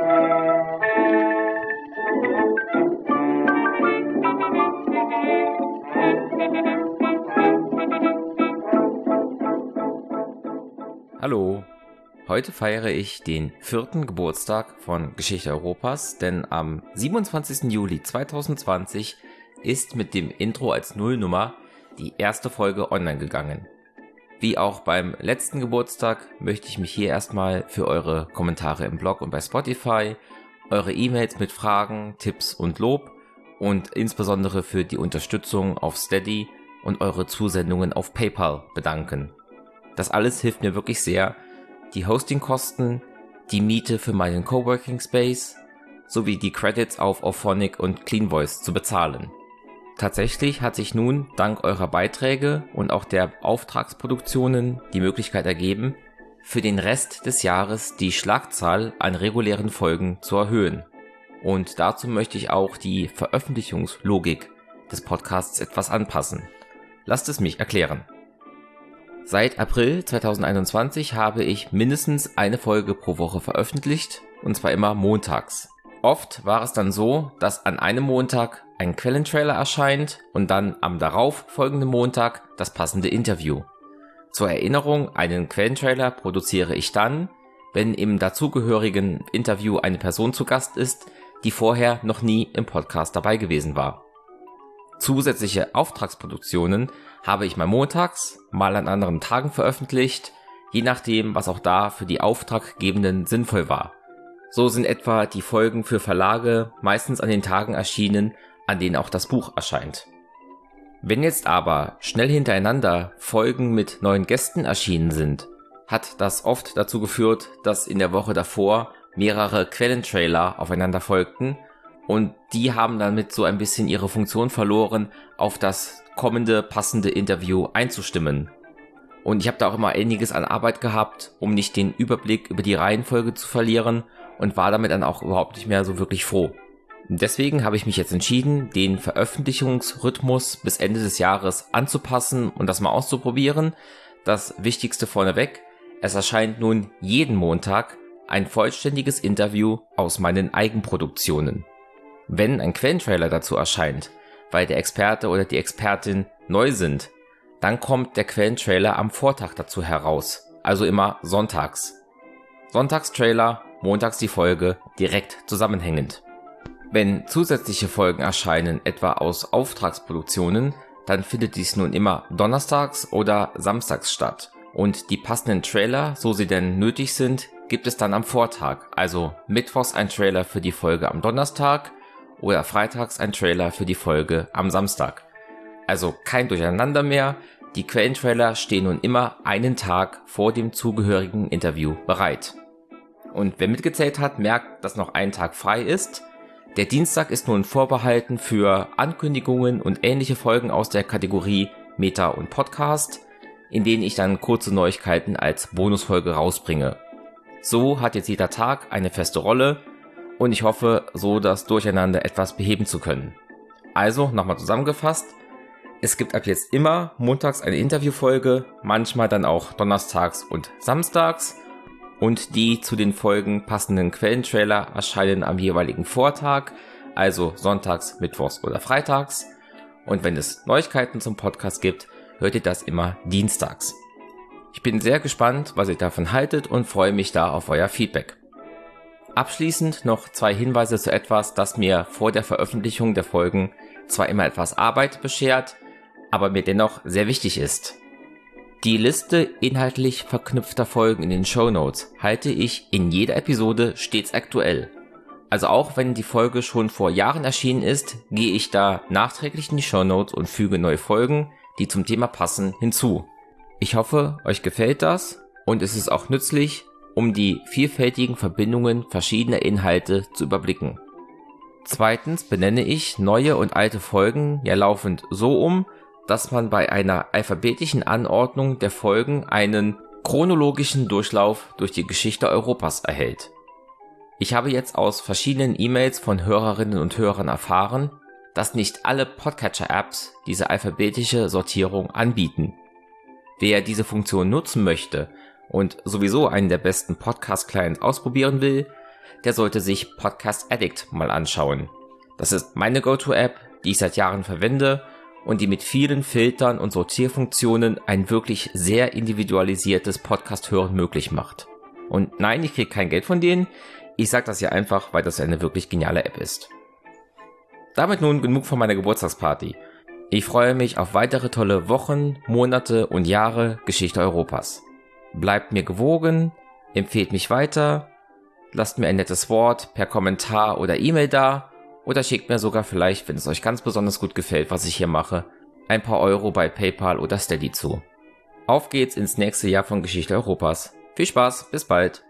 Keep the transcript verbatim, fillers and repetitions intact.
Hallo, heute feiere ich den vierten Geburtstag von Geschichte Europas, denn am siebenundzwanzigsten Juli zweitausendzwanzig ist mit dem Intro als Nullnummer die erste Folge online gegangen. Wie auch beim letzten Geburtstag möchte ich mich hier erstmal für eure Kommentare im Blog und bei Spotify, eure E-Mails mit Fragen, Tipps und Lob und insbesondere für die Unterstützung auf Steady und eure Zusendungen auf PayPal bedanken. Das alles hilft mir wirklich sehr, die Hostingkosten, die Miete für meinen Coworking Space sowie die Credits auf Auphonic und Cleanvoice zu bezahlen. Tatsächlich hat sich nun dank eurer Beiträge und auch der Auftragsproduktionen die Möglichkeit ergeben, für den Rest des Jahres die Schlagzahl an regulären Folgen zu erhöhen. Und dazu möchte ich auch die Veröffentlichungslogik des Podcasts etwas anpassen. Lasst es mich erklären. Seit April zweitausendeinundzwanzig habe ich mindestens eine Folge pro Woche veröffentlicht, und zwar immer montags. Oft war es dann so, dass an einem Montag ein Quellentrailer erscheint und dann am darauf folgenden Montag das passende Interview. Zur Erinnerung, einen Quellentrailer produziere ich dann, wenn im dazugehörigen Interview eine Person zu Gast ist, die vorher noch nie im Podcast dabei gewesen war. Zusätzliche Auftragsproduktionen habe ich mal montags, mal an anderen Tagen veröffentlicht, je nachdem, was auch da für die Auftraggebenden sinnvoll war. So sind etwa die Folgen für Verlage meistens an den Tagen erschienen, an denen auch das Buch erscheint. Wenn jetzt aber schnell hintereinander Folgen mit neuen Gästen erschienen sind, hat das oft dazu geführt, dass in der Woche davor mehrere Quellentrailer aufeinander folgten, und die haben damit so ein bisschen ihre Funktion verloren, auf das kommende passende Interview einzustimmen. Und ich habe da auch immer einiges an Arbeit gehabt, um nicht den Überblick über die Reihenfolge zu verlieren, und war damit dann auch überhaupt nicht mehr so wirklich froh. Deswegen habe ich mich jetzt entschieden, den Veröffentlichungsrhythmus bis Ende des Jahres anzupassen und das mal auszuprobieren. Das Wichtigste vorneweg: Es erscheint nun jeden Montag ein vollständiges Interview aus meinen Eigenproduktionen. Wenn ein Quellentrailer dazu erscheint, weil der Experte oder die Expertin neu sind, dann kommt der Quellentrailer am Vortag dazu heraus, also immer sonntags. Sonntagstrailer, montags die Folge, direkt zusammenhängend. Wenn zusätzliche Folgen erscheinen, etwa aus Auftragsproduktionen, dann findet dies nun immer donnerstags oder samstags statt. Und die passenden Trailer, so sie denn nötig sind, gibt es dann am Vortag, also mittwochs ein Trailer für die Folge am Donnerstag oder freitags ein Trailer für die Folge am Samstag. Also kein Durcheinander mehr, die Quellentrailer stehen nun immer einen Tag vor dem zugehörigen Interview bereit. Und wer mitgezählt hat, merkt, dass noch ein Tag frei ist. Der Dienstag ist nun vorbehalten für Ankündigungen und ähnliche Folgen aus der Kategorie Meta und Podcast, in denen ich dann kurze Neuigkeiten als Bonusfolge rausbringe. So hat jetzt jeder Tag eine feste Rolle, und ich hoffe, so das Durcheinander etwas beheben zu können. Also, nochmal zusammengefasst: Es gibt ab jetzt immer montags eine Interviewfolge, manchmal dann auch donnerstags und samstags, und die zu den Folgen passenden Quellentrailer erscheinen am jeweiligen Vortag, also sonntags, mittwochs oder freitags. Und wenn es Neuigkeiten zum Podcast gibt, hört ihr das immer dienstags. Ich bin sehr gespannt, was ihr davon haltet, und freue mich da auf euer Feedback. Abschließend noch zwei Hinweise zu etwas, das mir vor der Veröffentlichung der Folgen zwar immer etwas Arbeit beschert, aber mir dennoch sehr wichtig ist. Die Liste inhaltlich verknüpfter Folgen in den Shownotes halte ich in jeder Episode stets aktuell. Also auch wenn die Folge schon vor Jahren erschienen ist, gehe ich da nachträglich in die Shownotes und füge neue Folgen, die zum Thema passen, hinzu. Ich hoffe, euch gefällt das, und es ist auch nützlich, um die vielfältigen Verbindungen verschiedener Inhalte zu überblicken. Zweitens benenne ich neue und alte Folgen ja laufend so um, dass man bei einer alphabetischen Anordnung der Folgen einen chronologischen Durchlauf durch die Geschichte Europas erhält. Ich habe jetzt aus verschiedenen E-Mails von Hörerinnen und Hörern erfahren, dass nicht alle Podcatcher-Apps diese alphabetische Sortierung anbieten. Wer diese Funktion nutzen möchte und sowieso einen der besten Podcast-Clients ausprobieren will, der sollte sich Podcast Addict mal anschauen. Das ist meine Go-To-App, die ich seit Jahren verwende und die mit vielen Filtern und Sortierfunktionen ein wirklich sehr individualisiertes Podcast-Hören möglich macht. Und nein, ich kriege kein Geld von denen, ich sage das ja einfach, weil das eine wirklich geniale App ist. Damit nun genug von meiner Geburtstagsparty. Ich freue mich auf weitere tolle Wochen, Monate und Jahre Geschichte Europas. Bleibt mir gewogen, empfehlt mich weiter, lasst mir ein nettes Wort per Kommentar oder E-Mail da oder schickt mir sogar vielleicht, wenn es euch ganz besonders gut gefällt, was ich hier mache, ein paar Euro bei PayPal oder Steady zu. Auf geht's ins nächste Jahr von Geschichte Europas. Viel Spaß, bis bald!